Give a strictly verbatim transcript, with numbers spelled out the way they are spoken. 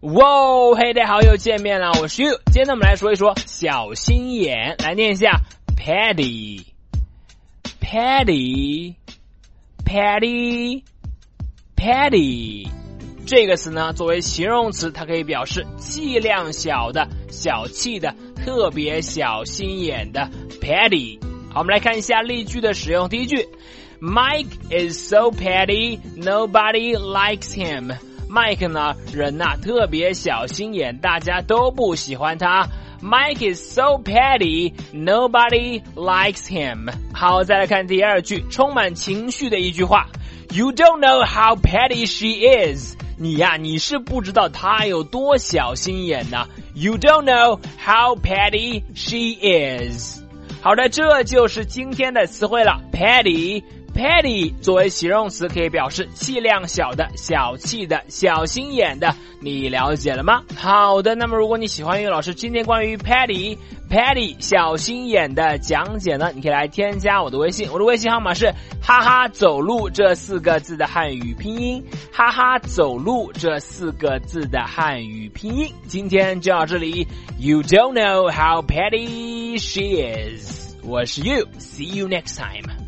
哇，嘿，大家好，又见面了，我是 You。今天呢，我们来说一说小心眼，来念一下 Paddy Paddy Paddy Paddy 这个词呢，作为形容词，它可以表示气量小的、小气的、特别小心眼的 Paddy。好，我们来看一下例句的使用。第一句 Mike is so petty, nobody likes him。Mike 呢，人呐、啊、特别小心眼，大家都不喜欢他。Mike is so petty, nobody likes him。好，再来看第二句，充满情绪的一句话。You don't know how petty she is。你呀、啊，你是不知道她有多小心眼呢。You don't know how petty she is。好的，这就是今天的词汇了 ，petty。Petty 作为形容词可以表示气量小的、小气的、小心眼的，你了解了吗？好的，那么如果你喜欢于老师今天关于 Paddy Paddy 小心眼的讲解呢，你可以来添加我的微信，我的微信号码是哈哈走路这四个字的汉语拼音，哈哈走路这四个字的汉语拼音。今天就到这里 ，You don't know how petty she is。我是 You，see you next time。